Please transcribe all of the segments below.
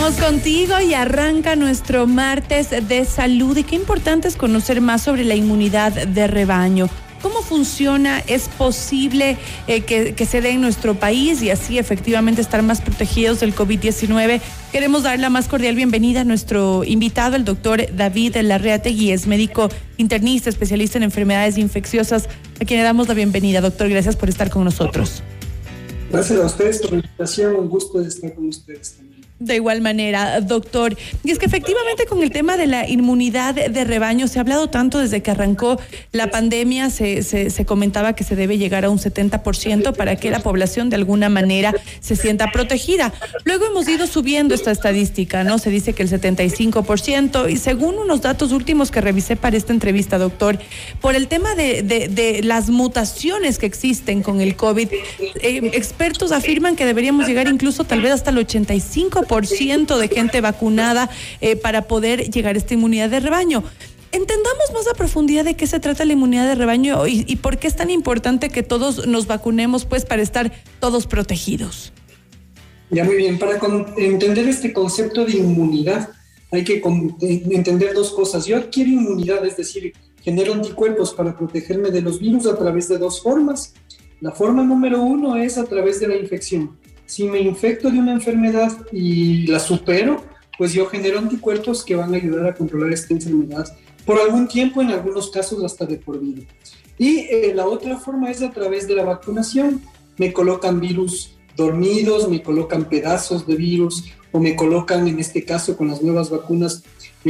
Seguimos contigo y arranca nuestro martes de salud. Y qué importante es conocer más sobre la inmunidad de rebaño. ¿Cómo funciona? ¿Es posible que se dé en nuestro país y así efectivamente estar más protegidos del COVID-19? Queremos dar la más cordial bienvenida a nuestro invitado, el doctor David Larreategui, es médico internista, especialista en enfermedades infecciosas, a quien le damos la bienvenida. Doctor, gracias por estar con nosotros. Gracias a ustedes por la invitación, un gusto de estar con ustedes también. De igual manera, doctor. Y es que efectivamente con el tema de la inmunidad de rebaño se ha hablado tanto desde que arrancó la pandemia, se comentaba que se debe llegar a un 70% para que la población de alguna manera se sienta protegida. Luego hemos ido subiendo esta estadística, ¿no? Se dice que el 75%, y según unos datos últimos que revisé para esta entrevista, doctor, por el tema de las mutaciones que existen con el COVID, expertos afirman que deberíamos llegar incluso tal vez hasta el 85% de gente vacunada para poder llegar a esta inmunidad de rebaño. Entendamos más a profundidad de qué se trata la inmunidad de rebaño y por qué es tan importante que todos nos vacunemos, pues, para estar todos protegidos. Ya, muy bien. Para entender este concepto de inmunidad hay que entender dos cosas. Yo adquiero inmunidad, es decir, genero anticuerpos para protegerme de los virus a través de dos formas. La forma número uno es a través de la infección. Si me infecto de una enfermedad y la supero, pues yo genero anticuerpos que van a ayudar a controlar esta enfermedad por algún tiempo, en algunos casos hasta de por vida. Y la otra forma es a través de la vacunación. Me colocan virus dormidos, me colocan pedazos de virus, o me colocan, en este caso con las nuevas vacunas,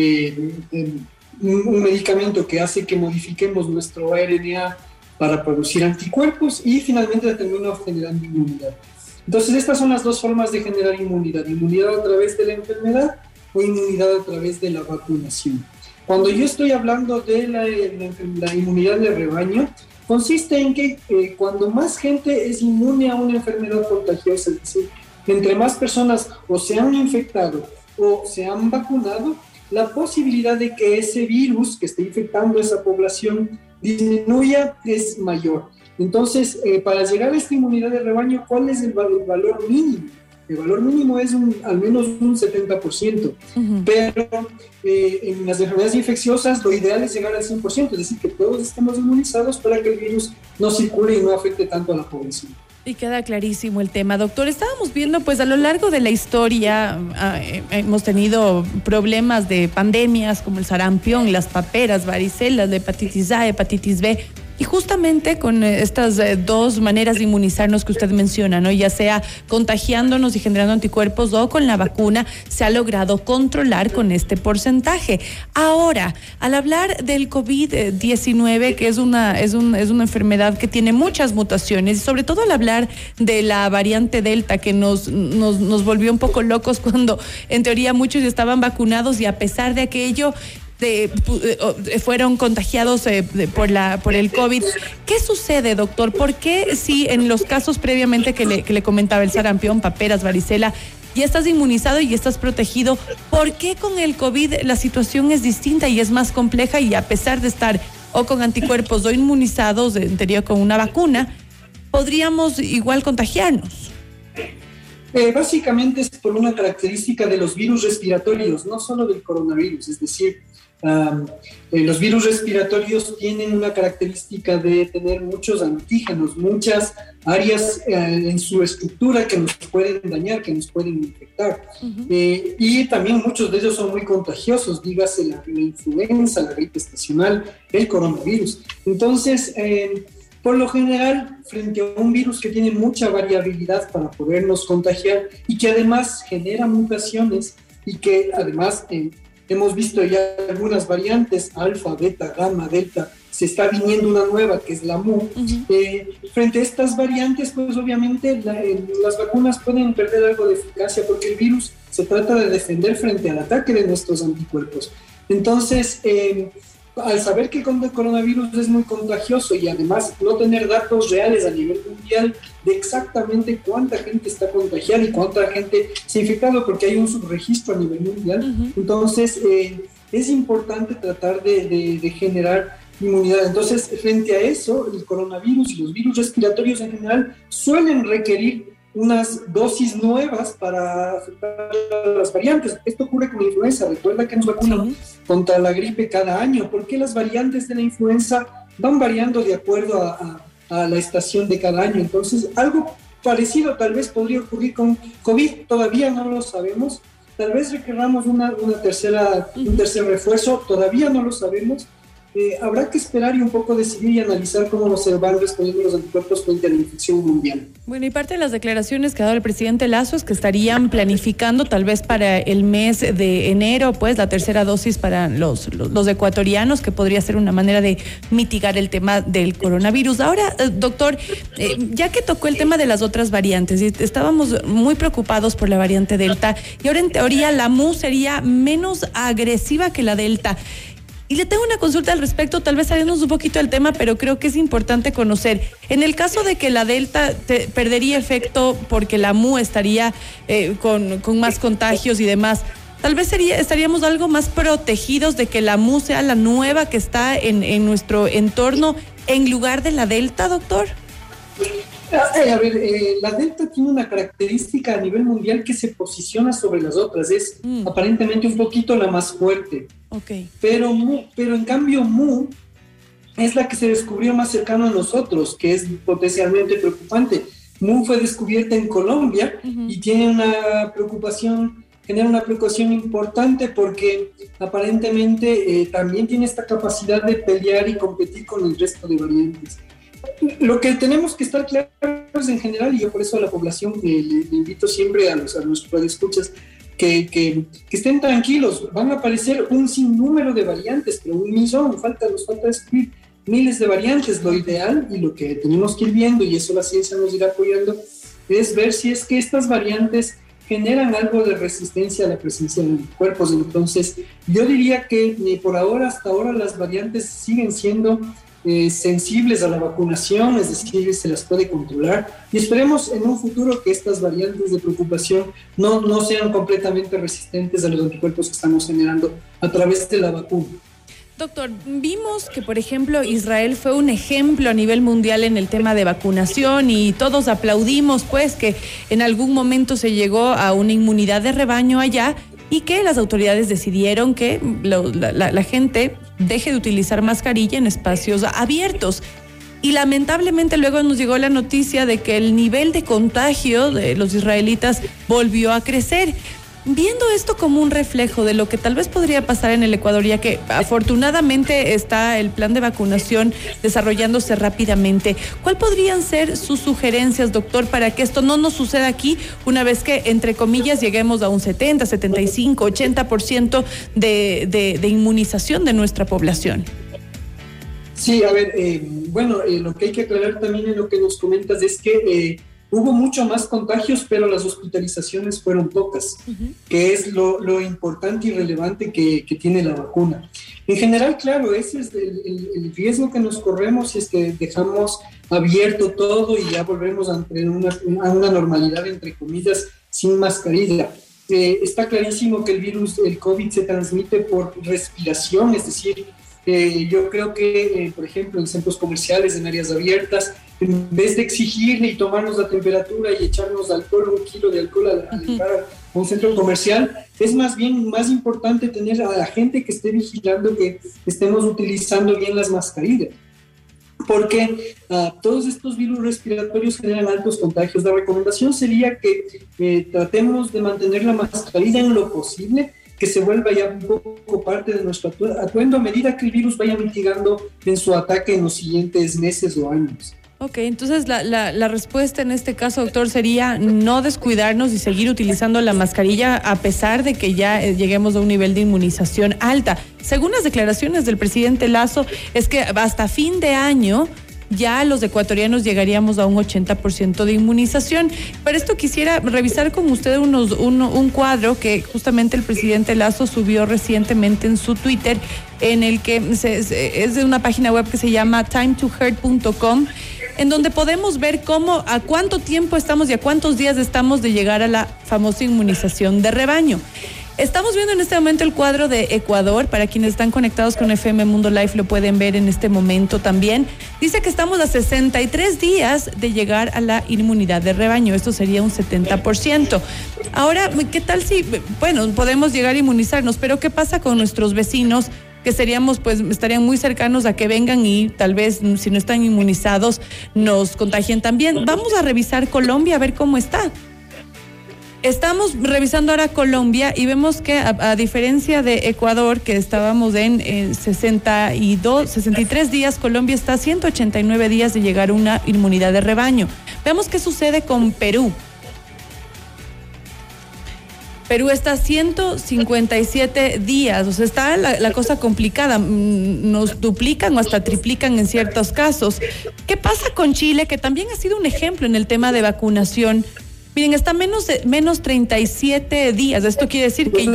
un medicamento que hace que modifiquemos nuestro ARN para producir anticuerpos y finalmente termino generando inmunidad. Entonces, estas son las dos formas de generar inmunidad. Inmunidad a través de la enfermedad o inmunidad a través de la vacunación. Cuando yo estoy hablando de la inmunidad de rebaño, consiste en que cuando más gente es inmune a una enfermedad contagiosa, es decir, entre más personas o se han infectado o se han vacunado, la posibilidad de que ese virus que esté infectando a esa población disminuya es mayor. Entonces, para llegar a esta inmunidad de rebaño, ¿cuál es el valor mínimo? El valor mínimo es al menos un 70%, pero en las enfermedades infecciosas lo ideal es llegar al 100%, es decir, que todos estemos inmunizados para que el virus no circule y no afecte tanto a la población. Y queda clarísimo el tema, doctor. Estábamos viendo, pues, a lo largo de la historia hemos tenido problemas de pandemias como el sarampión, las paperas, varicela, la hepatitis A, hepatitis B. Y justamente con estas dos maneras de inmunizarnos que usted menciona, ¿no? Ya sea contagiándonos y generando anticuerpos o con la vacuna, se ha logrado controlar con este porcentaje. Ahora, al hablar del COVID-19, que es una enfermedad que tiene muchas mutaciones, y sobre todo al hablar de la variante Delta, que nos volvió un poco locos cuando en teoría muchos estaban vacunados y a pesar de aquello fueron contagiados por el COVID. ¿Qué sucede, doctor? ¿Por qué si en los casos previamente que le comentaba, el sarampión, paperas, varicela, ya estás inmunizado y estás protegido, por qué con el COVID la situación es distinta y es más compleja y a pesar de estar o con anticuerpos o inmunizados, en teoría con una vacuna, podríamos igual contagiarnos? Básicamente es por una característica de los virus respiratorios, no solo del coronavirus, es decir, los virus respiratorios tienen una característica de tener muchos antígenos, muchas áreas en su estructura que nos pueden dañar, que nos pueden infectar. Y también muchos de ellos son muy contagiosos, dígase la influenza, la gripe estacional, el coronavirus. Entonces, por lo general, frente a un virus que tiene mucha variabilidad para podernos contagiar y que además genera mutaciones y que además hemos visto ya algunas variantes, alfa, beta, gamma, delta, se está viniendo una nueva que es la Mu. Frente a estas variantes, pues obviamente las vacunas pueden perder algo de eficacia porque el virus se trata de defender frente al ataque de nuestros anticuerpos. Entonces, al saber que el coronavirus es muy contagioso y además no tener datos reales a nivel mundial de exactamente cuánta gente está contagiada y cuánta gente se ha infectado, porque hay un subregistro a nivel mundial, entonces es importante tratar de generar inmunidad. Entonces, frente a eso, el coronavirus y los virus respiratorios en general suelen requerir unas dosis nuevas para afectar las variantes. Esto ocurre con la influenza. Recuerda que nos vacunan contra la gripe cada año. ¿Por qué las variantes de la influenza van variando de acuerdo a la estación de cada año? Entonces, algo parecido tal vez podría ocurrir con COVID. Todavía no lo sabemos. Tal vez requeramos un tercer refuerzo. Todavía no lo sabemos. Habrá que esperar y un poco decidir y analizar cómo se van respondiendo los anticuerpos frente a la infección mundial. Bueno, y parte de las declaraciones que ha dado el presidente Lasso es que estarían planificando tal vez para el mes de enero, pues la tercera dosis para los ecuatorianos, que podría ser una manera de mitigar el tema del coronavirus. Ahora, doctor, ya que tocó el tema de las otras variantes, y estábamos muy preocupados por la variante Delta, y ahora en teoría la MU sería menos agresiva que la Delta. Y le tengo una consulta al respecto, tal vez salimos un poquito del tema, pero creo que es importante conocer. En el caso de que la Delta perdería efecto porque la MU estaría con más contagios y demás, tal vez estaríamos algo más protegidos de que la MU sea la nueva que está en nuestro entorno en lugar de la Delta, doctor. La Delta tiene una característica a nivel mundial que se posiciona sobre las otras, es aparentemente un poquito la más fuerte. Okay. Pero en cambio MU es la que se descubrió más cercano a nosotros, que es potencialmente preocupante. MU fue descubierta en Colombia y tiene genera una preocupación importante porque aparentemente también tiene esta capacidad de pelear y competir con el resto de variantes. Lo que tenemos que estar claros en general, y yo por eso a la población le invito siempre a nuestros radioescuchas que estén tranquilos, van a aparecer un sinnúmero de variantes, pero nos falta descubrir miles de variantes. Lo ideal y lo que tenemos que ir viendo, y eso la ciencia nos irá apoyando, es ver si es que estas variantes generan algo de resistencia a la presencia de anticuerpos. Entonces, yo diría que hasta ahora las variantes siguen siendo sensibles a la vacunación, es decir, se las puede controlar, y esperemos en un futuro que estas variantes de preocupación no sean completamente resistentes a los anticuerpos que estamos generando a través de la vacuna. Doctor, vimos que, por ejemplo, Israel fue un ejemplo a nivel mundial en el tema de vacunación y todos aplaudimos, pues, que en algún momento se llegó a una inmunidad de rebaño allá y que las autoridades decidieron que la gente deje de utilizar mascarilla en espacios abiertos. Y lamentablemente luego nos llegó la noticia de que el nivel de contagio de los israelitas volvió a crecer. Viendo esto como un reflejo de lo que tal vez podría pasar en el Ecuador, ya que afortunadamente está el plan de vacunación desarrollándose rápidamente, ¿cuál podrían ser sus sugerencias, doctor, para que esto no nos suceda aquí una vez que, entre comillas, lleguemos a un 70, 75, 80% de inmunización de nuestra población? Sí, a ver, lo que hay que aclarar también en lo que nos comentas es que hubo mucho más contagios, pero las hospitalizaciones fueron pocas, que es lo importante y relevante que tiene la vacuna. En general, claro, ese es el riesgo que nos corremos si es que dejamos abierto todo y ya volvemos a una normalidad, entre comillas, sin mascarilla. Está clarísimo que el COVID se transmite por respiración, es decir, yo creo que, por ejemplo, en centros comerciales, en áreas abiertas, en vez de exigirle y tomarnos la temperatura y echarnos alcohol, 1 kilo de alcohol al entrar a un centro comercial, es más importante tener a la gente que esté vigilando que estemos utilizando bien las mascarillas. Porque todos estos virus respiratorios generan altos contagios. La recomendación sería que tratemos de mantener la mascarilla en lo posible, que se vuelva ya un poco parte de nuestro atuendo a medida que el virus vaya mitigando en su ataque en los siguientes meses o años. Ok, entonces la respuesta en este caso, doctor, sería no descuidarnos y seguir utilizando la mascarilla a pesar de que ya lleguemos a un nivel de inmunización alta. Según las declaraciones del presidente Lasso, es que hasta fin de año ya los ecuatorianos llegaríamos a un 80% de inmunización. Para esto quisiera revisar con usted un cuadro que justamente el presidente Lasso subió recientemente en su Twitter, en el que es de una página web que se llama timetohurt.com, en donde podemos ver a cuánto tiempo estamos y a cuántos días estamos de llegar a la famosa inmunización de rebaño. Estamos viendo en este momento el cuadro de Ecuador. Para quienes están conectados con FM Mundo Live lo pueden ver en este momento también. Dice que estamos a 63 días de llegar a la inmunidad de rebaño. Esto sería un 70%. Ahora, ¿qué tal si, bueno, podemos llegar a inmunizarnos, pero qué pasa con nuestros vecinos que estarían muy cercanos a que vengan y tal vez, si no están inmunizados, nos contagien también? Vamos a revisar Colombia a ver cómo está. Estamos revisando ahora Colombia y vemos que a diferencia de Ecuador, que estábamos en 63 días, Colombia está a 189 días de llegar a una inmunidad de rebaño. Veamos qué sucede con Perú. Perú está a 157 días, o sea, está la cosa complicada. Nos duplican o hasta triplican en ciertos casos. ¿Qué pasa con Chile, que también ha sido un ejemplo en el tema de vacunación? Miren, está menos 37 días. Esto quiere decir que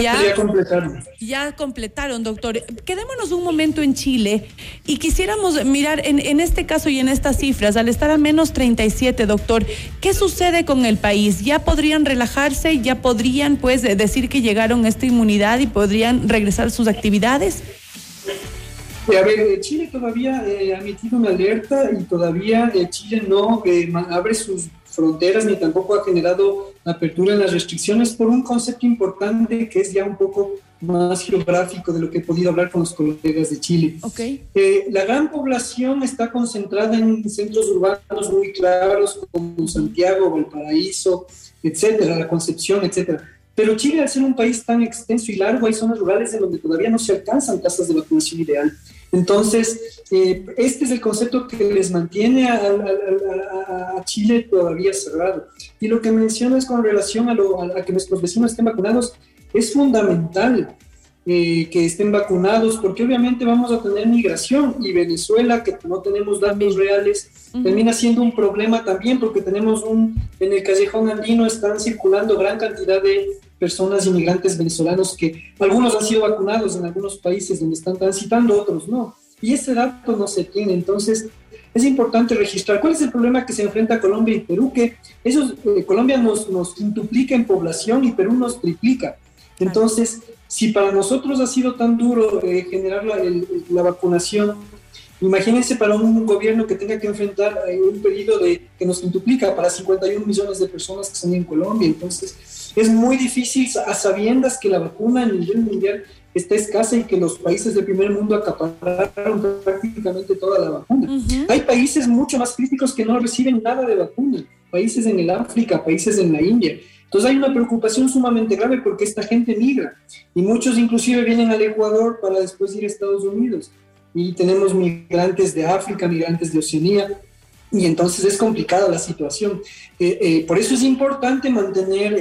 ya completaron, doctor. Quedémonos un momento en Chile y quisiéramos mirar en este caso y en estas cifras, al estar a menos 37, doctor, ¿qué sucede con el país? ¿Ya podrían relajarse? ¿Ya podrían, decir que llegaron a esta inmunidad y podrían regresar a sus actividades? A ver, Chile todavía ha emitido una alerta y todavía Chile no abre sus fronteras ni tampoco ha generado apertura en las restricciones por un concepto importante que es ya un poco más geográfico de lo que he podido hablar con los colegas de Chile. Okay. La gran población está concentrada en centros urbanos muy claros como Santiago, Valparaíso, etcétera, La Concepción, etcétera. Pero Chile, al ser un país tan extenso y largo, hay zonas rurales en donde todavía no se alcanzan tasas de vacunación ideal. Entonces, este es el concepto que les mantiene a Chile todavía cerrado. Y lo que mencionas con relación a que nuestros vecinos estén vacunados, es fundamental que estén vacunados, porque obviamente vamos a tener migración, y Venezuela, que no tenemos datos reales, termina siendo un problema también, porque tenemos en el callejón andino están circulando gran cantidad de personas inmigrantes venezolanos que algunos han sido vacunados en algunos países donde están transitando, otros no. Y ese dato no se tiene, entonces es importante registrar. ¿Cuál es el problema que se enfrenta Colombia y Perú? Que Colombia nos quintuplica en población y Perú nos triplica. Entonces, si para nosotros ha sido tan duro generar la vacunación, imagínense para un gobierno que tenga que enfrentar un pedido que nos quintuplica para 51 millones de personas que están en Colombia. Entonces, es muy difícil, a sabiendas que la vacuna a nivel mundial está escasa y que los países del primer mundo acapararon prácticamente toda la vacuna. Hay países mucho más críticos que no reciben nada de vacuna, países en el África, países en la India. Entonces hay una preocupación sumamente grave porque esta gente migra y muchos inclusive vienen al Ecuador para después ir a Estados Unidos. Y tenemos migrantes de África, migrantes de Oceanía, y entonces es complicada la situación. Por eso es importante mantener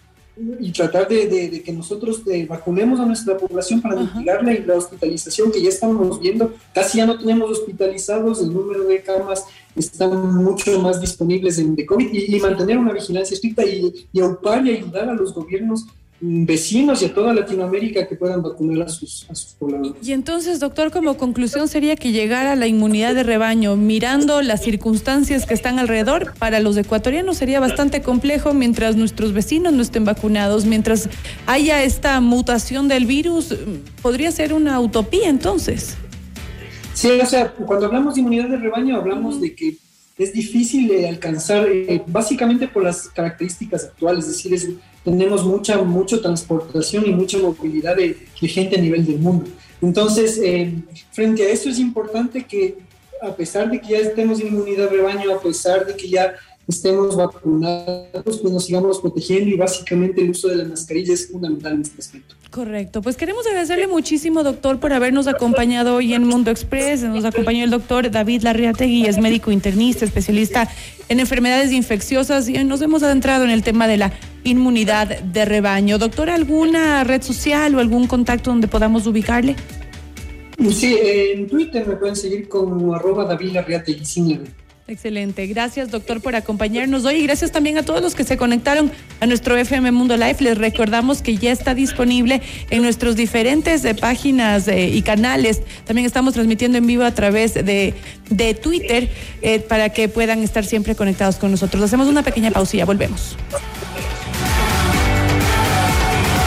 y tratar de que nosotros vacunemos a nuestra población para mitigar la hospitalización que ya estamos viendo. Casi ya no tenemos hospitalizados, el número de camas están mucho más disponibles de COVID, y mantener una vigilancia estricta y aupar y ayudar a los gobiernos vecinos y a toda Latinoamérica que puedan vacunar a sus pobladores. Y entonces, doctor, como conclusión sería que llegar a la inmunidad de rebaño, mirando las circunstancias que están alrededor, para los ecuatorianos sería bastante complejo mientras nuestros vecinos no estén vacunados, mientras haya esta mutación del virus, podría ser una utopía entonces. Sí, o sea, cuando hablamos de inmunidad de rebaño hablamos de que es difícil de alcanzar, básicamente por las características actuales, es decir, tenemos mucha transportación y mucha movilidad de gente a nivel del mundo. Entonces, frente a eso es importante que, a pesar de que ya estemos en inmunidad de rebaño, a pesar de que ya estemos vacunados, pues nos sigamos protegiendo, y básicamente el uso de la mascarilla es fundamental en este aspecto. Correcto, pues queremos agradecerle muchísimo, doctor, por habernos acompañado hoy en Mundo Express. Nos acompañó el doctor David Larriategui, es médico internista, especialista en enfermedades infecciosas, y nos hemos adentrado en el tema de la inmunidad de rebaño. Doctor, ¿alguna red social o algún contacto donde podamos ubicarle? Sí, en Twitter me pueden seguir como @DavidLarriategui. Excelente, gracias, doctor, por acompañarnos hoy, y gracias también a todos los que se conectaron a nuestro FM Mundo Live. Les recordamos que ya está disponible en nuestras diferentes páginas y canales. También estamos transmitiendo en vivo a través de Twitter para que puedan estar siempre conectados con nosotros. Hacemos una pequeña pausa y ya volvemos.